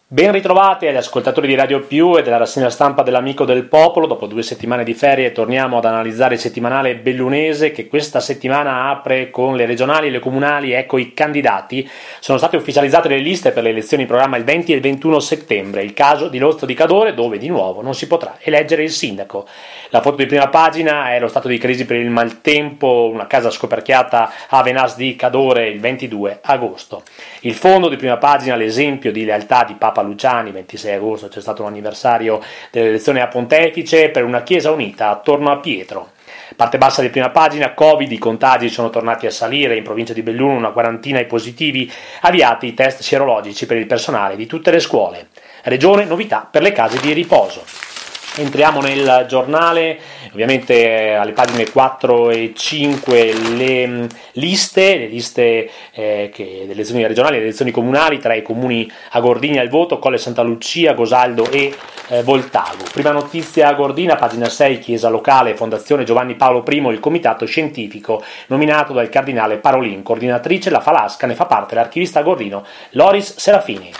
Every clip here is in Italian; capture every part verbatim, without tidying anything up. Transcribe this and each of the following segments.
Ben ritrovati agli ascoltatori di Radio Più e della rassegna stampa dell'Amico del Popolo. Dopo due settimane di ferie torniamo ad analizzare il settimanale bellunese che questa settimana apre con le regionali e le comunali. Ecco i candidati. Sono state ufficializzate le liste per le elezioni in programma il venti e il ventuno settembre. Il caso di Lostro di Cadore, dove di nuovo non si potrà eleggere il sindaco. La foto di prima pagina è lo stato di crisi per il maltempo, una casa scoperchiata a Venas di Cadore il ventidue agosto. Il fondo di prima pagina, l'esempio di lealtà di Papa Luciani. Ventisei agosto c'è stato un anniversario dell'elezione a Pontefice per una chiesa unita attorno a Pietro. Parte bassa di prima pagina, Covid, i contagi sono tornati a salire, in provincia di Belluno una quarantina i positivi, avviati i test sierologici per il personale di tutte le scuole. Regione, novità per le case di riposo. Entriamo nel giornale, ovviamente alle pagine quattro e cinque le liste, le liste eh, che, delle elezioni regionali e delle elezioni comunali tra i comuni a Gordini al voto, Colle Santa Lucia, Gosaldo e eh, Voltago. Prima notizia a Gordina, pagina sei, chiesa locale, Fondazione Giovanni Paolo I, il comitato scientifico nominato dal cardinale Parolin, coordinatrice la Falasca, ne fa parte l'archivista a Gordino Loris Serafini.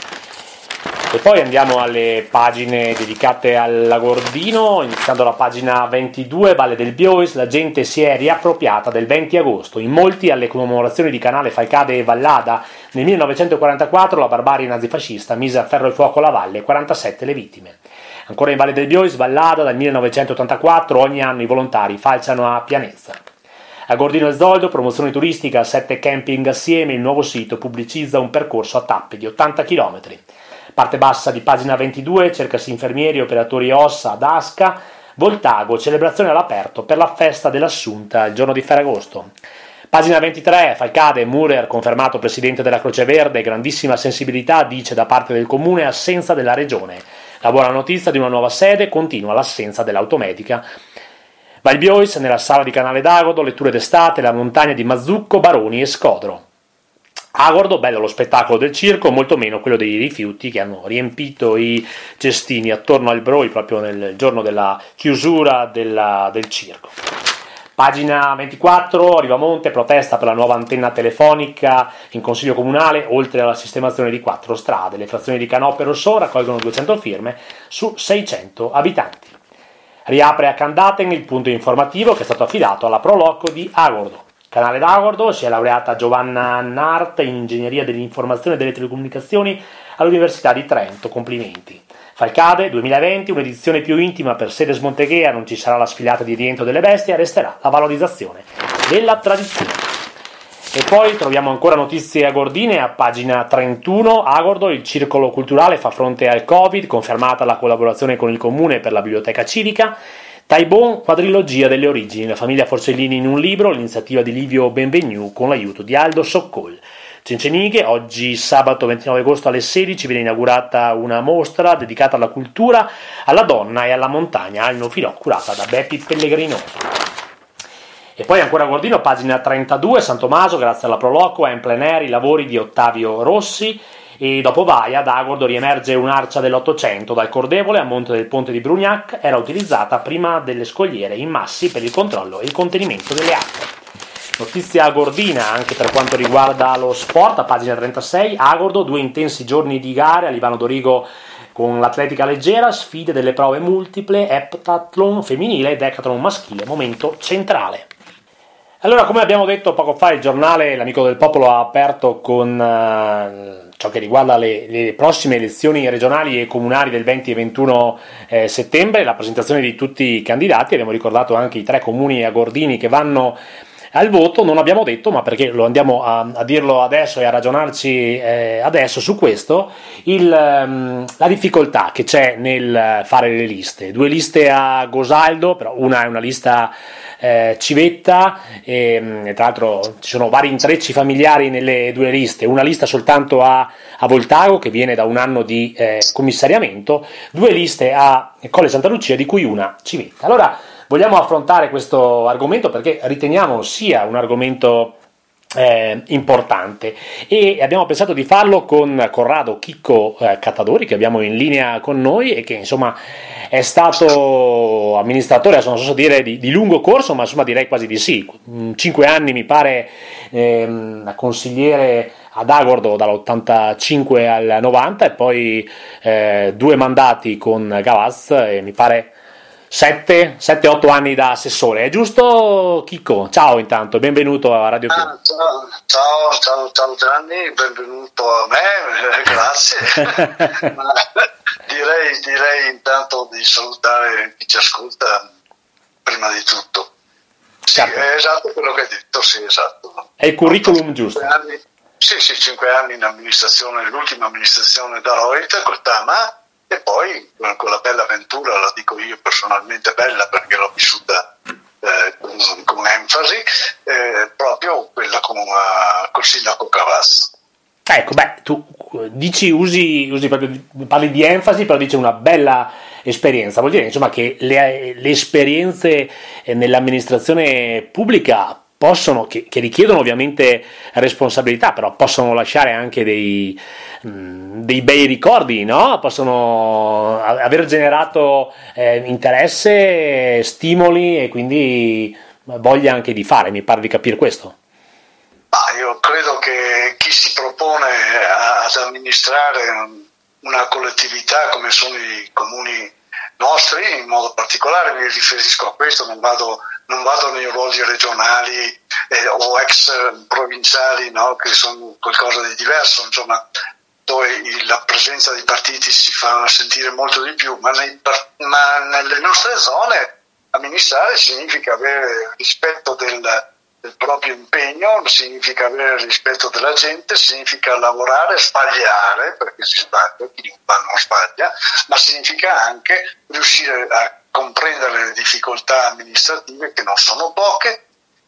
E poi andiamo alle pagine dedicate alla Gordino, iniziando la pagina ventidue, Valle del Biois, la gente si è riappropriata del venti agosto, in molti alle commemorazioni di Canale Falcade e Vallada, nel millenovecentoquarantaquattro la barbarie nazifascista mise a ferro e fuoco la valle, quarantasette le vittime. Ancora in Valle del Biois, Vallada, dal millenovecentottantaquattro, ogni anno i volontari falciano a Pianezza. A Gordino e Zoldo, promozione turistica, sette camping assieme, il nuovo sito pubblicizza un percorso a tappe di ottanta chilometri. Parte bassa di pagina ventidue, cercasi infermieri, operatori ossa ad Asca, Voltago, celebrazione all'aperto per la festa dell'Assunta il giorno di Ferragosto. Pagina ventitré, Falcade, Murer, confermato presidente della Croce Verde, grandissima sensibilità, dice da parte del comune, assenza della regione. La buona notizia di una nuova sede, continua l'assenza dell'automedica. Valbiois, nella sala di Canale d'Agodo, letture d'estate, la montagna di Mazzucco, Baroni e Scodro. Agordo, bello lo spettacolo del circo, molto meno quello dei rifiuti che hanno riempito i cestini attorno al Broi proprio nel giorno della chiusura della, del circo. Pagina ventiquattro, Rivamonte, protesta per la nuova antenna telefonica in consiglio comunale, oltre alla sistemazione di quattro strade. Le frazioni di Canoppa e Rossò raccolgono duecento firme su seicento abitanti. Riapre a Candaten il punto informativo che è stato affidato alla Proloco di Agordo. Canale d'Agordo, si è laureata Giovanna Nart in ingegneria dell'informazione e delle telecomunicazioni all'Università di Trento, complimenti. Falcade duemilaventi, un'edizione più intima per Sedes Monteghea, non ci sarà la sfilata di rientro delle bestie, resterà la valorizzazione della tradizione. E poi troviamo ancora notizie agordine a pagina trentuno, Agordo, il circolo culturale fa fronte al Covid, confermata la collaborazione con il comune per la biblioteca civica. Taibon, quadrilogia delle origini, la famiglia Forcellini in un libro, l'iniziativa di Livio Benvenu con l'aiuto di Aldo Soccol. Cencenighe, oggi sabato ventinove agosto alle sedici viene inaugurata una mostra dedicata alla cultura, alla donna e alla montagna, al Nofilò, curata da Beppi Pellegrinoso. E poi ancora a Gordino, pagina trentadue, San Tommaso, grazie alla Proloco, è in plein air i lavori di Ottavio Rossi. E dopo Vaia, ad Agordo riemerge un'arcia dell'Ottocento, dal Cordevole a monte del ponte di Brugnac, era utilizzata prima delle scogliere in massi per il controllo e il contenimento delle acque. Notizia agordina anche per quanto riguarda lo sport, a pagina trentasei, Agordo, due intensi giorni di gare a Livano Dorigo con l'atletica leggera, sfide delle prove multiple, heptathlon femminile e decathlon maschile, momento centrale. Allora, come abbiamo detto poco fa, il giornale L'Amico del Popolo ha aperto con uh, ciò che riguarda le, le prossime elezioni regionali e comunali del venti e ventuno eh, settembre, la presentazione di tutti i candidati. Abbiamo ricordato anche i tre comuni agordini che vanno al voto. Non abbiamo detto, ma perché lo andiamo a, a dirlo adesso e a ragionarci eh, adesso su questo, il, um, la difficoltà che c'è nel fare le liste. Due liste a Gosaldo, però una è una lista eh, civetta e, e tra l'altro ci sono vari intrecci familiari nelle due liste, una lista soltanto a, a Voltago che viene da un anno di eh, commissariamento, due liste a Colle Santa Lucia di cui una civetta. Allora vogliamo affrontare questo argomento perché riteniamo sia un argomento Eh, importante e abbiamo pensato di farlo con Corrado Chicco eh, Cattadori, che abbiamo in linea con noi e che insomma è stato amministratore, non so dire di, di lungo corso, ma insomma direi quasi di sì, cinque anni mi pare ehm, consigliere ad Agordo dall'ottantacinque al novanta e poi eh, due mandati con Gavaz e mi pare sette otto anni da assessore. È giusto, Chicco? Ciao intanto, benvenuto a Radio Più. Ah, ciao, ciao, ciao, ciao Gianni, benvenuto a me, grazie. Ma direi, direi intanto di salutare chi ci ascolta prima di tutto. Sì, certo. È esatto quello che hai detto, sì, esatto. È il curriculum giusto. Anni, sì, sì, cinque anni in amministrazione, l'ultima amministrazione da Reut, col Tama, e poi con la bella avventura, la dico io personalmente bella perché l'ho vissuta eh, con, con enfasi, eh, proprio quella con uh, col sindaco Gavaz. Ecco, beh, tu dici, usi, usi proprio, parli di enfasi, però dici una bella esperienza. Vuol dire insomma che le, le esperienze nell'amministrazione pubblica possono, che, che richiedono ovviamente responsabilità, però possono lasciare anche dei, mh, dei bei ricordi, no? Possono aver generato eh, interesse, stimoli e quindi voglia anche di fare, mi pare di capire questo. Ah, io credo che chi si propone ad amministrare una collettività come sono i comuni nostri, in modo particolare mi riferisco a questo, non vado, non vado nei ruoli regionali eh, o ex provinciali, no, che sono qualcosa di diverso, insomma, dove la presenza dei partiti si fa sentire molto di più, ma, nei, ma nelle nostre zone amministrare significa avere rispetto del del proprio impegno, significa avere rispetto della gente, significa lavorare, sbagliare, perché si sbaglia, chi non fa non sbaglia, ma significa anche riuscire a comprendere le difficoltà amministrative, che non sono poche,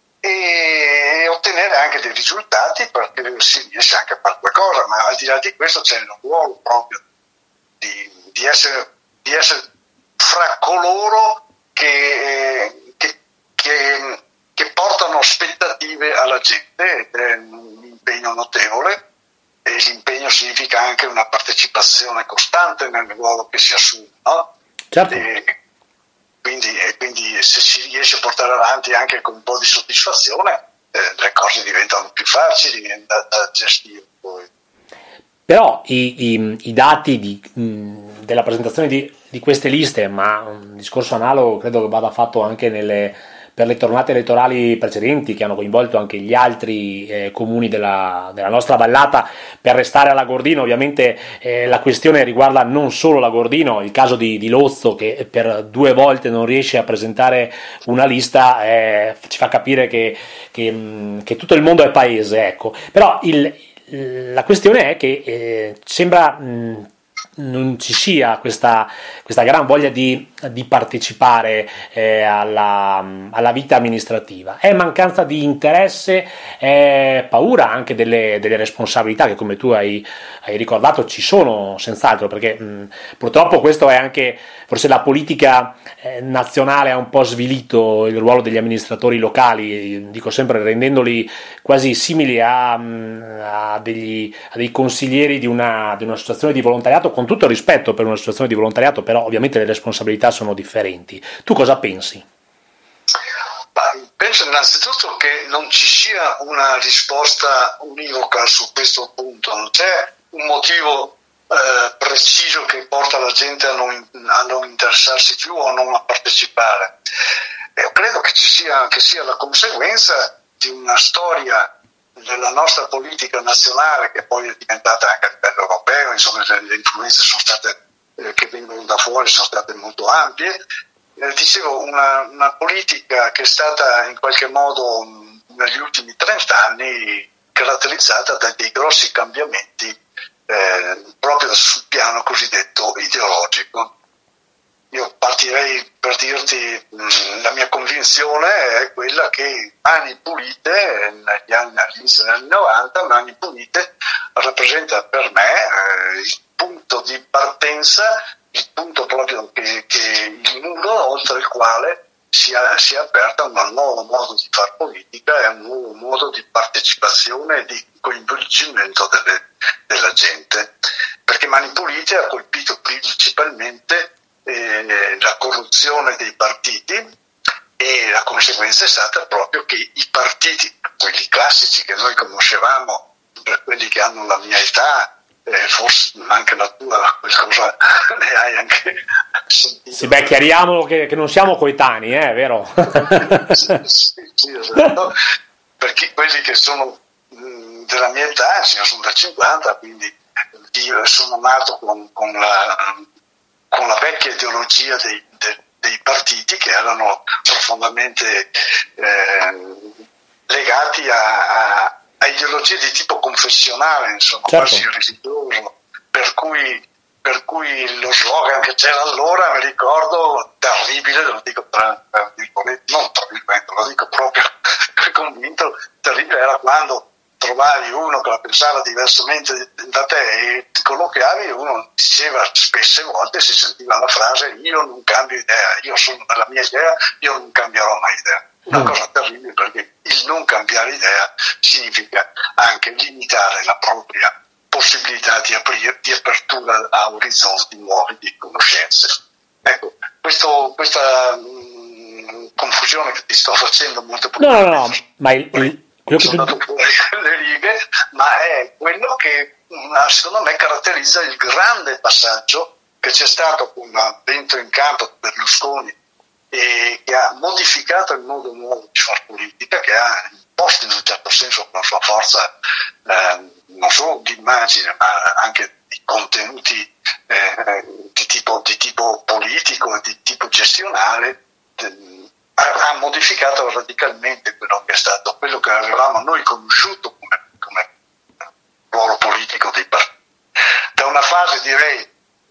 e ottenere anche dei risultati, perché si riesce anche a fare qualcosa, ma al di là di questo c'è il ruolo proprio di, di, essere, di essere fra coloro che, che, che che portano aspettative alla gente, ed è un impegno notevole, e l'impegno significa anche una partecipazione costante nel ruolo che si assume, no? Certo. E quindi, e quindi se si riesce a portare avanti anche con un po' di soddisfazione, eh, le cose diventano più facili da, da gestire poi. Però i, i, i dati di, mh, della presentazione di, di queste liste, ma un discorso analogo credo che vada fatto anche nelle per le tornate elettorali precedenti, che hanno coinvolto anche gli altri eh, comuni della, della nostra vallata. Per restare alla Gordino, ovviamente eh, la questione riguarda non solo la Gordino, il caso di, di Lozzo, che per due volte non riesce a presentare una lista, eh, ci fa capire che, che, che tutto il mondo è paese, ecco. Però il, la questione è che eh, sembra mh, non ci sia questa, questa gran voglia di, di partecipare eh, alla, alla vita amministrativa. È mancanza di interesse, è paura anche delle, delle responsabilità che, come tu hai, hai ricordato, ci sono senz'altro, perché mh, purtroppo questo è anche, forse la politica eh, nazionale ha un po' svilito il ruolo degli amministratori locali, dico sempre rendendoli quasi simili a, a, degli, a dei consiglieri di, una, di un'associazione di volontariato, con tutto il rispetto per un'associazione di volontariato, però ovviamente le responsabilità sono differenti. Tu cosa pensi? Penso innanzitutto che non ci sia una risposta univoca su questo punto, non c'è un motivo eh, preciso che porta la gente a non, a non interessarsi più o a non a partecipare. Io credo che ci sia, che sia la conseguenza di una storia della nostra politica nazionale, che poi è diventata anche a livello europeo, insomma le influenze sono state eh, che vengono da fuori sono state molto ampie. Eh, dicevo, una, una politica che è stata in qualche modo mh, negli ultimi trent'anni caratterizzata da dei grossi cambiamenti eh, proprio sul piano cosiddetto ideologico. Io partirei per dirti mh, la mia convinzione è quella che Mani Pulite, negli anni, all'inizio degli anni novanta, Mani Pulite rappresenta per me eh, il punto di partenza, il punto proprio che, che il muro oltre il quale si è, si è aperta un nuovo modo di fare politica e un nuovo modo di partecipazione e di coinvolgimento delle, della gente. Perché Mani Pulite ha colpito principalmente Eh, la corruzione dei partiti, e la conseguenza è stata proprio che i partiti, quelli classici che noi conoscevamo per quelli che hanno la mia età, eh, forse anche la tua, qualcosa ne hai anche sentito. Sì, beh, chiariamolo che, che non siamo coetanei, eh, vero? sì, sì, sì, esatto. Perché quelli che sono mh, della mia età, sì, io sono del cinquanta, quindi io sono nato con, con, la, con la vecchia ideologia dei, de, dei partiti che erano profondamente eh, legati a, a, a ideologie di tipo confessionale, insomma, certo. quasi religioso, per cui, per cui lo slogan che c'era allora, mi ricordo, terribile, lo dico tra, tra virgolette, non tra virgolette, lo dico proprio convinto, terribile era quando trovavi uno che la pensava diversamente da te e ti colloquiavi e uno diceva spesse volte, si sentiva la frase io non cambio idea, io sono nella mia idea, io non cambierò mai idea. Una mm. cosa terribile, perché il non cambiare idea significa anche limitare la propria possibilità di, aprire, di apertura a orizzonti nuovi di conoscenze. Ecco, questo, questa mh, confusione che ti sto facendo molto no, no, no, ma il, il, quello che sono tu... le righe, ma è quello che secondo me caratterizza il grande passaggio che c'è stato con dentro in campo Berlusconi e che ha modificato il modo nuovo di fare politica, che ha imposto in un certo senso con la sua forza eh, non solo di immagine ma anche di contenuti eh, di, tipo, di tipo politico e di tipo gestionale, eh, ha, ha modificato radicalmente quello che è stato, quello che avevamo noi conosciuto come, come ruolo politico dei partiti. Da una fase direi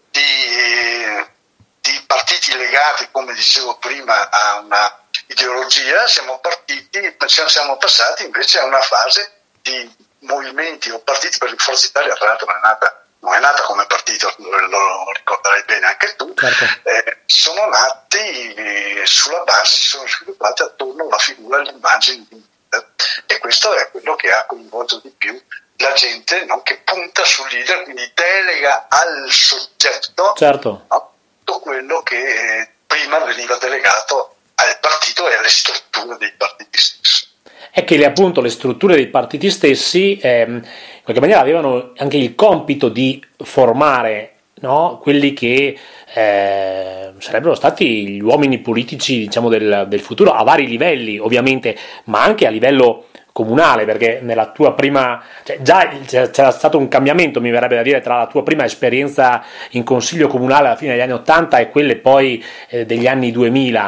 di di partiti legati, come dicevo prima, a una ideologia, siamo partiti, siamo passati invece a una fase di movimenti o partiti, perché Forza Italia tra l'altro non è nata, non è nata come partito, lo ricorderai bene anche tu, certo. eh, sono nati eh, sulla base, si sono sviluppati attorno alla figura e all'immagine di leader, e questo è quello che ha coinvolto di più la gente, no? Che punta sul leader, quindi delega al soggetto, certo. no? Tutto quello che prima veniva delegato al partito e alle strutture dei partiti stessi. È che le, appunto le strutture dei partiti stessi eh, in qualche maniera avevano anche il compito di formare, no? Quelli che eh, sarebbero stati gli uomini politici, diciamo, del, del futuro, a vari livelli ovviamente, ma anche a livello comunale, perché nella tua prima, cioè già c'era stato un cambiamento, mi verrebbe da dire, tra la tua prima esperienza in consiglio comunale alla fine degli anni ottanta e quelle poi eh, degli anni duemila.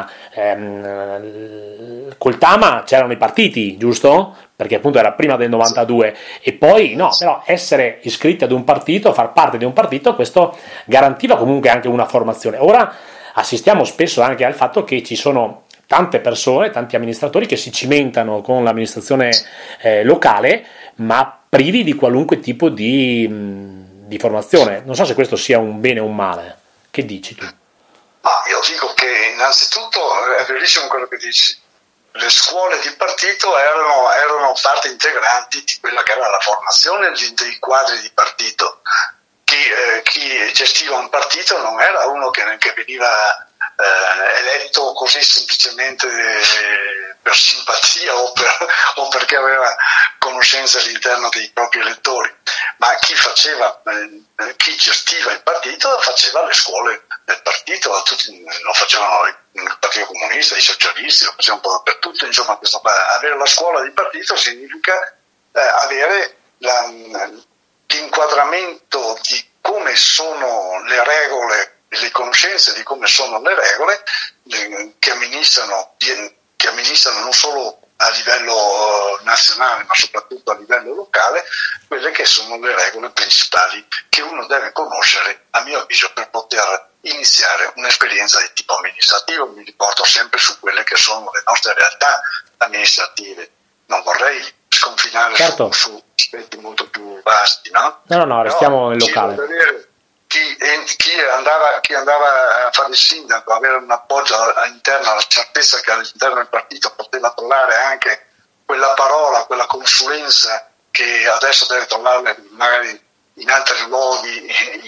Ehm, col Tama c'erano i partiti, giusto? Perché appunto era prima del novantadue, e poi no, però essere iscritti ad un partito, far parte di un partito, questo garantiva comunque anche una formazione. Ora assistiamo spesso anche al fatto che ci sono tante persone, tanti amministratori che si cimentano con l'amministrazione eh, locale, ma privi di qualunque tipo di, mh, di formazione. Non so se questo sia un bene o un male. Che dici tu? Ma io dico che innanzitutto è verissimo quello che dici. Le scuole di partito erano, erano parte integrante di quella che era la formazione dei quadri di partito. Chi, eh, chi gestiva un partito non era uno che, che veniva Eh, eletto così semplicemente eh, per simpatia o, per, o perché aveva conoscenze all'interno dei propri elettori, ma chi faceva, eh, chi gestiva il partito faceva le scuole del partito, tutti, lo facevano il Partito Comunista, i socialisti, lo facevano un po' dappertutto, insomma questo, avere la scuola di partito significa eh, avere la, l'inquadramento di come sono le regole, le conoscenze di come sono le regole che amministrano, che amministrano non solo a livello nazionale ma soprattutto a livello locale quelle che sono le regole principali che uno deve conoscere, a mio avviso, per poter iniziare un'esperienza di tipo amministrativo. Mi riporto sempre su quelle che sono le nostre realtà amministrative, non vorrei sconfinare certo. su, su aspetti molto più vasti, no? No, no, no, restiamo nel locale. Chi, chi, andava, chi andava a fare il sindaco, avere un appoggio all'interno, la certezza che all'interno del partito poteva trovare anche quella parola, quella consulenza che adesso deve trovare magari in altri luoghi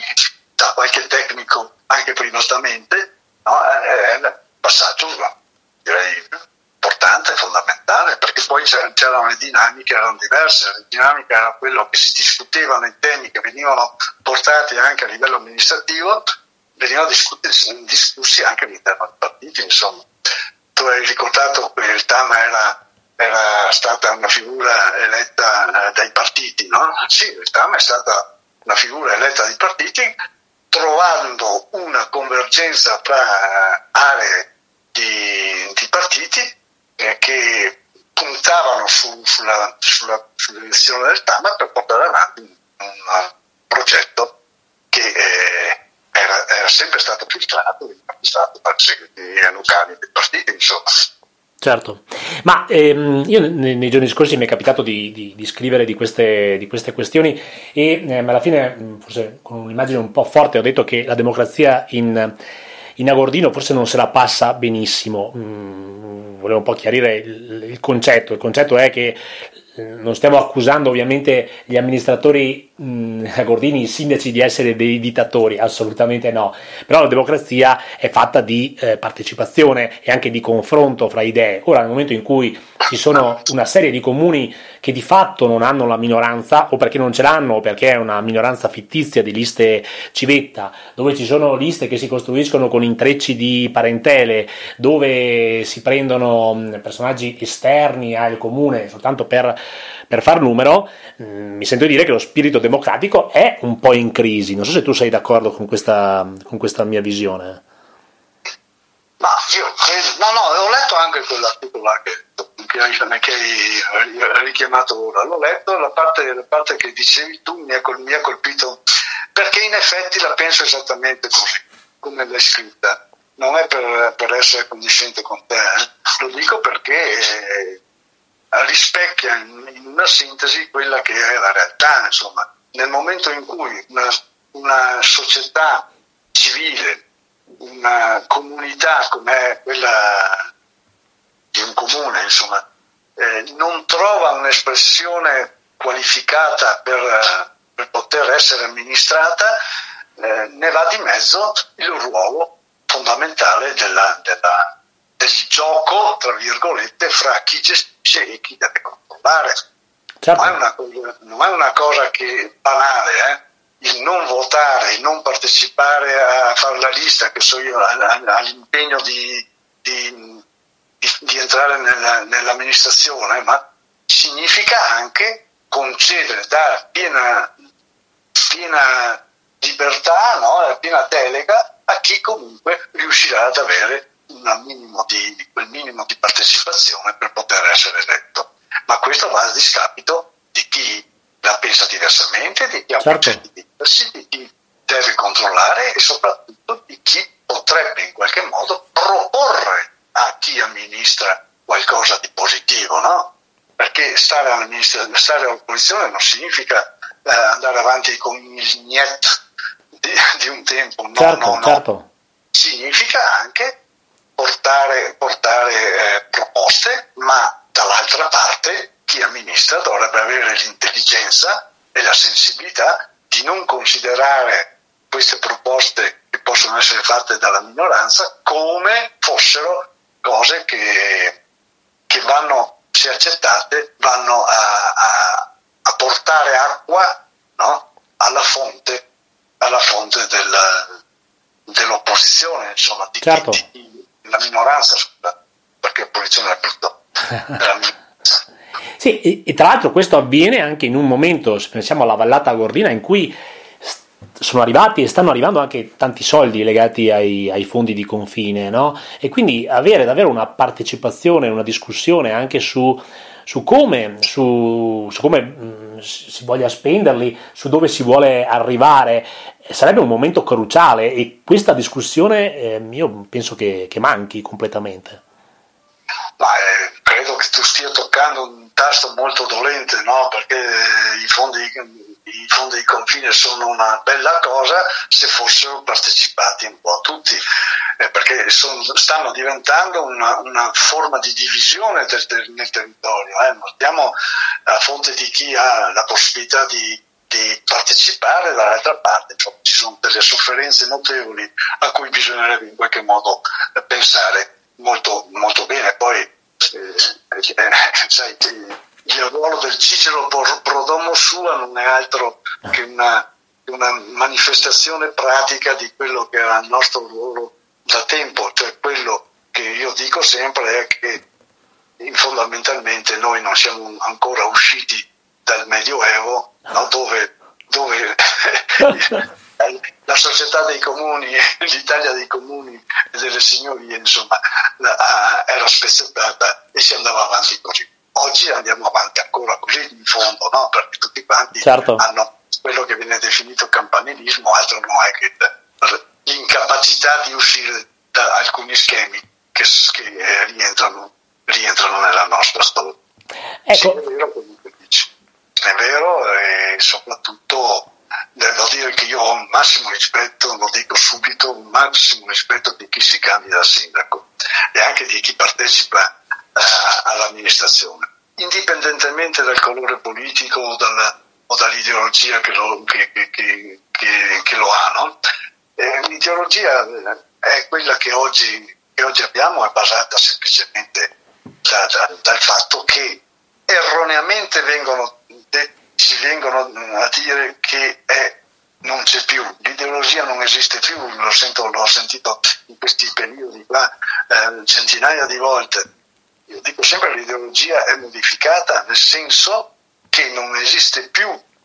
da qualche tecnico anche privatamente, no? È un passaggio direi importante, fondamentale, perché poi c'è, c'erano le dinamiche, erano diverse, le dinamiche erano quello che si discutevano, i temi che venivano portati anche a livello amministrativo, venivano discussi, discussi anche all'interno dei partiti, insomma. Tu hai ricordato che il Tama era, era stata una figura eletta eh, dai partiti, no? Sì, il Tama è stata una figura eletta dai partiti, trovando una convergenza tra aree di, di partiti eh, che puntavano su, sulla, sulla, sull'elezione del Tama per portare avanti un, un progetto che eh, era, era sempre stato filtrato e stato dai segretari locali dei partiti, insomma. Certo, ma ehm, io nei, nei giorni scorsi mi è capitato di, di, di scrivere di queste, di queste questioni e ehm, alla fine, forse con un'immagine un po' forte, ho detto che la democrazia in, in Agordino forse non se la passa benissimo. Mm, volevo un po' chiarire il, il concetto. Il concetto è che non stiamo accusando ovviamente gli amministratori mh, agordini, i sindaci di essere dei dittatori, assolutamente no, però la democrazia è fatta di eh, partecipazione e anche di confronto fra idee. Ora, nel momento in cui ci sono una serie di comuni che di fatto non hanno la minoranza, o perché non ce l'hanno o perché è una minoranza fittizia di liste civetta, dove ci sono liste che si costruiscono con intrecci di parentele, dove si prendono personaggi esterni al comune soltanto per, per far numero, mh, mi sento dire che lo spirito democratico è un po' in crisi. Non so se tu sei d'accordo con questa, con questa mia visione. Ma io credo, no, no, ho letto anche quell'articolo là che, che, hai, che hai richiamato ora, l'ho letto, la parte, la parte che dicevi tu mi ha, mi ha colpito, perché in effetti la penso esattamente così, come l'hai scritta. Non è per, per essere condiscendente con te, eh. Lo dico perché eh, rispecchia in, in una sintesi quella che è la realtà, insomma. Nel momento in cui una, una società civile, una comunità come quella di un comune, insomma, eh, non trova un'espressione qualificata per, per poter essere amministrata, eh, ne va di mezzo il ruolo fondamentale della, della, del gioco, tra virgolette, fra chi gestisce e chi deve controllare. Certo. Non è una cosa, non è una cosa che banale, eh? Il non votare, il non partecipare a fare la lista, che so io, all'impegno di, di, di, di entrare nella, nell'amministrazione, ma significa anche concedere, dare piena, piena libertà, no? Piena delega a chi comunque riuscirà ad avere un minimo di, quel minimo di partecipazione per poter essere eletto. Ma questo va a discapito di chi la pensa diversamente, di chi ha progetti diversi, di chi deve controllare e soprattutto di chi potrebbe in qualche modo proporre a chi amministra qualcosa di positivo, no? Perché stare, stare all'opposizione non significa eh, andare avanti con il niet di, di un tempo, no, certo, no, no. Certo. Significa anche portare, portare eh, proposte, ma dall'altra parte chi amministra dovrebbe avere l'intelligenza e la sensibilità di non considerare queste proposte che possono essere fatte dalla minoranza come fossero cose che, che vanno, se accettate, vanno a, a, a portare acqua, no? alla fonte, alla fonte della, dell'opposizione, insomma, di, certo. di, di, della minoranza, perché l'opposizione è tutto della minoranza. Sì, e, e tra l'altro questo avviene anche in un momento, se pensiamo alla vallata agordina, in cui sono arrivati e stanno arrivando anche tanti soldi legati ai, ai fondi di confine, no? E quindi avere davvero una partecipazione, una discussione anche su, su come, su, su come mh, si voglia spenderli, su dove si vuole arrivare, sarebbe un momento cruciale e questa discussione eh, io penso che, che manchi completamente. Ma eh, credo che tu stia toccando un tasto molto dolente, no? Perché i fondi, i fondi di confine sono una bella cosa se fossero partecipati un po' tutti, eh, perché sono, stanno diventando una, una forma di divisione del, del, nel territorio. Eh? Non stiamo a fronte di chi ha la possibilità di, di partecipare, dall'altra parte insomma, ci sono delle sofferenze notevoli a cui bisognerebbe in qualche modo pensare molto, molto bene. Poi eh, eh, sai, il ruolo del Cicero pro domo sua non è altro che una, una manifestazione pratica di quello che era il nostro ruolo da tempo, cioè quello che io dico sempre è che fondamentalmente noi non siamo ancora usciti dal Medioevo, no, dove, dove la società dei comuni, l'Italia dei comuni e delle signorie, insomma, era spezzettata e si andava avanti così. Oggi andiamo avanti ancora così in fondo, no? Perché tutti quanti certo. hanno quello che viene definito campanilismo, altro non è che l'incapacità di uscire da alcuni schemi che, che rientrano, rientrano nella nostra storia. Ecco. Sì, è vero quello che dici, è vero, e soprattutto devo dire che io ho un massimo rispetto, lo dico subito, un massimo rispetto di chi si candida a sindaco e anche di chi partecipa all'amministrazione, indipendentemente dal colore politico o, dalla, o dall'ideologia che lo, che, che, che, che, che lo ha, no? Eh, l'ideologia è quella che oggi, che oggi abbiamo, è basata semplicemente da, da, dal fatto che erroneamente vengono de, ci vengono a dire che è, non c'è più, l'ideologia non esiste più, lo sento, l'ho sentito in questi periodi qua eh, centinaia di volte. Io dico sempre che l'ideologia è modificata, nel senso che non esiste più,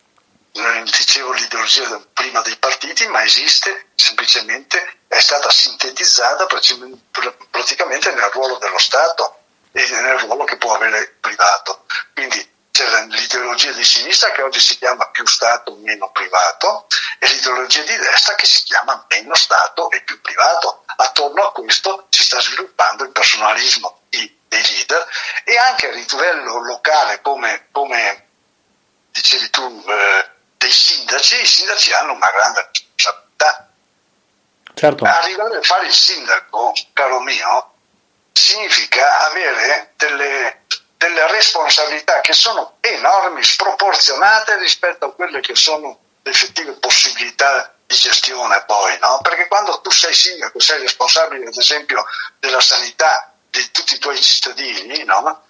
non dicevo l'ideologia prima dei partiti, ma esiste semplicemente, è stata sintetizzata praticamente nel ruolo dello Stato e nel ruolo che può avere il privato. Quindi c'è l'ideologia di sinistra che oggi si chiama più Stato, meno privato, e l'ideologia di destra che si chiama meno Stato e più privato. Attorno a questo si sta sviluppando il personalismo di dei leader e anche a livello locale, come, come dicevi tu, eh, dei sindaci. I sindaci hanno una grande responsabilità. Certo. Arrivare a fare il sindaco, caro mio, significa avere delle, delle responsabilità che sono enormi, sproporzionate rispetto a quelle che sono le effettive possibilità di gestione poi, no? Perché quando tu sei sindaco, sei responsabile ad esempio della sanità di tutti i tuoi cittadini, no?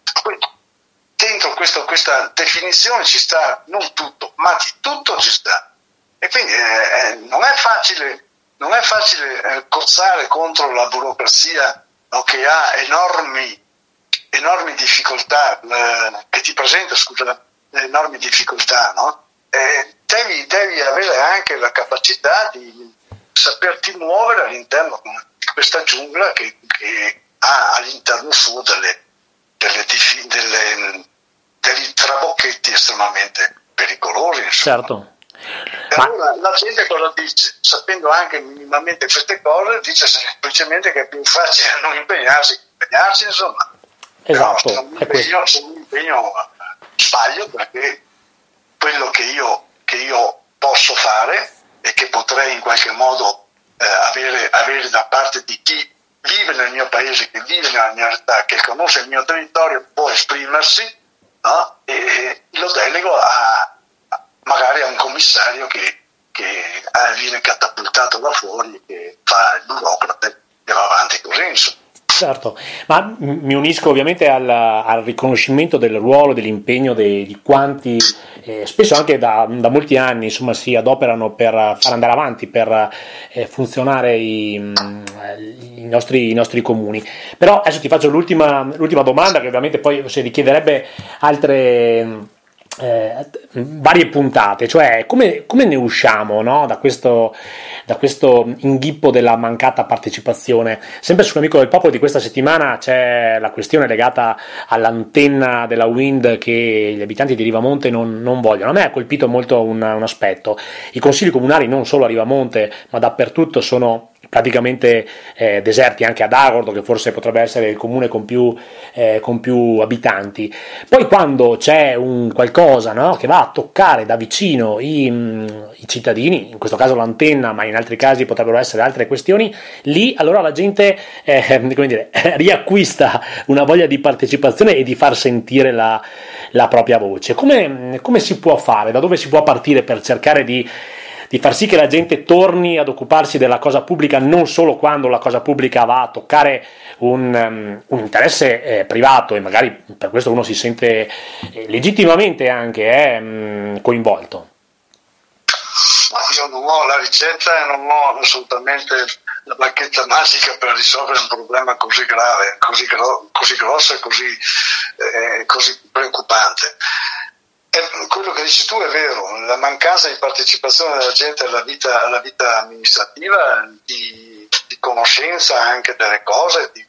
Dentro questo, questa definizione ci sta non tutto, ma di tutto ci sta. E quindi eh, non è facile, non è facile eh, cozzare contro la burocrazia, no, che ha enormi, enormi difficoltà, eh, che ti presenta, scusa, enormi difficoltà, no? Eh, devi, devi avere anche la capacità di saperti muovere all'interno di questa giungla che, che ha all'interno suo delle, delle, delle, degli trabocchetti estremamente pericolosi. Insomma. Certo. E allora la gente cosa dice? Sapendo anche minimamente queste cose, dice semplicemente che è più facile non impegnarsi che impegnarsi, insomma. Esatto. Però se non impegno, se non impegno sbaglio, perché quello che io, che io posso fare e che potrei in qualche modo eh, avere, avere da parte di chi vive nel mio paese, che vive nella mia realtà, che conosce il mio territorio, può esprimersi, no? E lo delego a, a magari a un commissario che, che eh, viene catapultato da fuori, che fa il burocrate e va avanti così, insomma. Certo, ma mi unisco ovviamente al, al riconoscimento del ruolo, dell'impegno dei, di quanti eh, spesso anche da, da molti anni insomma si adoperano per far andare avanti, per eh, funzionare i, i, nostri, i nostri comuni. Però adesso ti faccio l'ultima, l'ultima domanda, che ovviamente poi si richiederebbe altre eh, varie puntate, cioè come, come ne usciamo, no? da questo da questo inghippo della mancata partecipazione. Sempre sull'Amico del Popolo di questa settimana c'è la questione legata all'antenna della Wind che gli abitanti di Rivamonte non, non vogliono. A me ha colpito molto un, un aspetto: i consigli comunali non solo a Rivamonte ma dappertutto sono praticamente eh, deserti, anche ad Agordo, che forse potrebbe essere il comune con più, eh, con più abitanti. Poi quando c'è un qualcosa, no, che va a toccare da vicino i, i cittadini, in questo caso l'antenna, ma in altri casi potrebbero essere altre questioni, lì allora la gente eh, come dire, riacquista una voglia di partecipazione e di far sentire la, la propria voce. Come, come si può fare? Da dove si può partire per cercare di di far sì che la gente torni ad occuparsi della cosa pubblica non solo quando la cosa pubblica va a toccare un, um, un interesse eh, privato, e magari per questo uno si sente eh, legittimamente anche eh, mh, coinvolto. Ma io non ho la ricetta e non ho assolutamente la bacchetta magica per risolvere un problema così grave, così, gro- così grosso e così, eh, così preoccupante. E quello che dici tu è vero, la mancanza di partecipazione della gente alla vita, alla vita amministrativa, di, di conoscenza anche delle cose, di,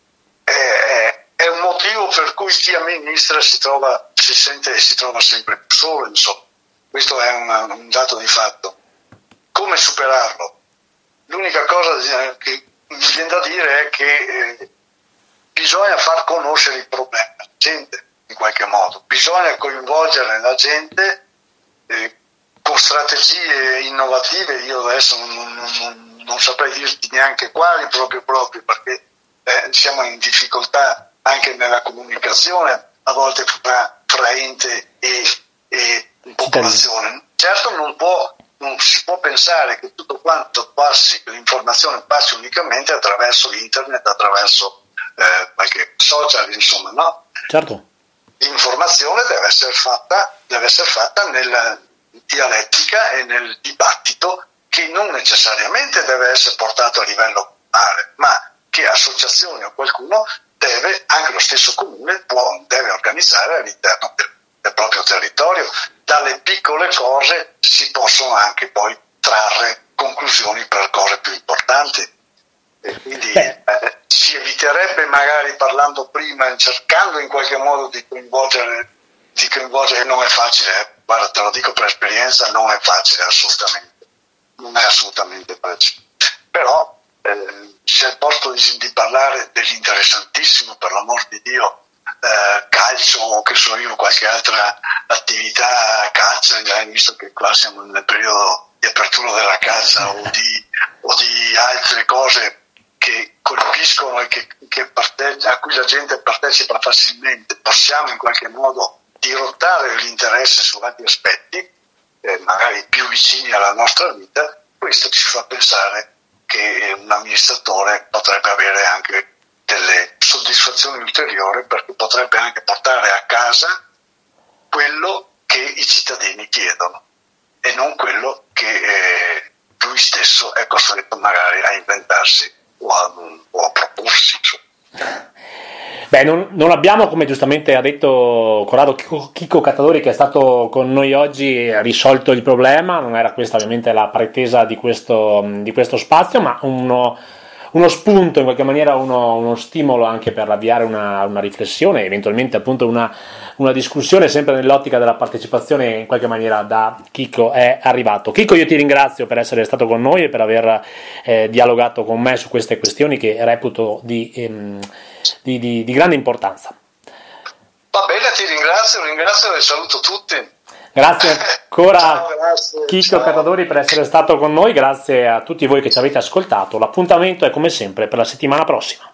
è, è un motivo per cui chi amministra si trova, si sente si trova sempre più solo, insomma. Questo è una, un dato di fatto. Come superarlo? L'unica cosa che mi viene da dire è che eh, bisogna far conoscere il problema alla gente, in qualche modo. Bisogna coinvolgere la gente eh, con strategie innovative. Io adesso non, non, non saprei dirti neanche quali proprio proprio, perché eh, siamo in difficoltà anche nella comunicazione, a volte fra, fra ente e, e popolazione. Certo non può, non si può pensare che tutto quanto passi, che l'informazione passi unicamente attraverso internet, attraverso eh, qualche social, insomma, no? Certo. L'informazione deve essere fatta, deve essere fatta nella dialettica e nel dibattito, che non necessariamente deve essere portato a livello comunale, ma che associazioni o qualcuno deve, anche lo stesso comune, può, deve organizzare all'interno del, del proprio territorio. Dalle piccole cose si possono anche poi trarre conclusioni per cose più importanti. E quindi eh, si eviterebbe, magari parlando prima, cercando in qualche modo di coinvolgere, di coinvolgere, non è facile, eh. Guarda, te lo dico per esperienza, non è facile assolutamente, non è assolutamente facile. Però eh, se al posto di, di parlare dell'interessantissimo, per l'amor di Dio, Eh, calcio o che so io, qualche altra attività, caccia, visto che qua siamo nel periodo di apertura della caccia o di, o di altre cose che colpiscono e che, che parte- a cui la gente partecipa facilmente, possiamo in qualche modo dirottare l'interesse su altri aspetti, eh, magari più vicini alla nostra vita. Questo ci fa pensare che un amministratore potrebbe avere anche delle soddisfazioni ulteriori, perché potrebbe anche portare a casa quello che i cittadini chiedono e non quello che eh, lui stesso è costretto magari a inventarsi o a, o a proporsi. Beh, non, non abbiamo, come giustamente ha detto Corrado Chico, Chico Cattadori, che è stato con noi oggi, risolto il problema. Non era questa ovviamente la pretesa di questo, di questo spazio, ma uno uno spunto, in qualche maniera uno, uno stimolo anche per avviare una, una riflessione, eventualmente appunto una, una discussione, sempre nell'ottica della partecipazione. In qualche maniera da Chico è arrivato. Chico, io ti ringrazio per essere stato con noi e per aver eh, dialogato con me su queste questioni che reputo di, ehm, di, di, di grande importanza. Va bene, ti ringrazio, ringrazio e saluto tutti. Grazie ancora. Ciao, grazie, Chico Cattadori, per essere stato con noi, grazie a tutti voi che ci avete ascoltato. L'appuntamento è come sempre per la settimana prossima.